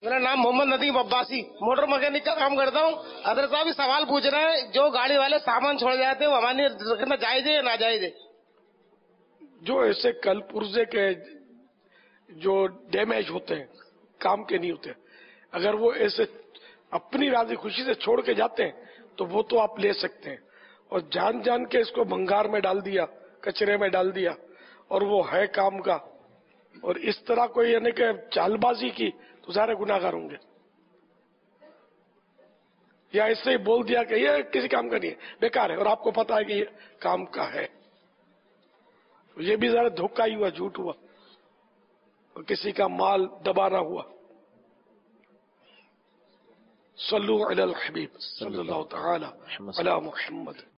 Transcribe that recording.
मेरा नाम Mohammad Nadeem Abbasi, motor mechanic का काम करता हूँ। अदर साहब भी सवाल पूछ रहे हैं, जो गाड़ी वाले सामान छोड़ जाते हैं वो हमारे रखना जायज है या नाजायज है? जो ऐसे कल पुर्जे के जो डैमेज होते हैं, काम के नहीं होते, अगर वो ऐसे अपनी राजी खुशी से छोड़ के जाते हैं तो वो तो आप ले सकते हैं। और जान जान के इसको भंगार में डाल दिया, कचरे में डाल दिया, और वो है काम का, और इस तरह कोई यानी कि चालबाजी की, तो सारे गुनाहगार होंगे। या इससे ही बोल दिया कि ये किसी काम का नहीं है, बेकार है, और आपको पता है कि ये काम का है, तो ये भी जरा धोखा ही हुआ, झूठ हुआ, और किसी का माल दबाना हुआ। सल्लु अलल हबीब सल्लल्लाहु तआला अला मुहम्मद।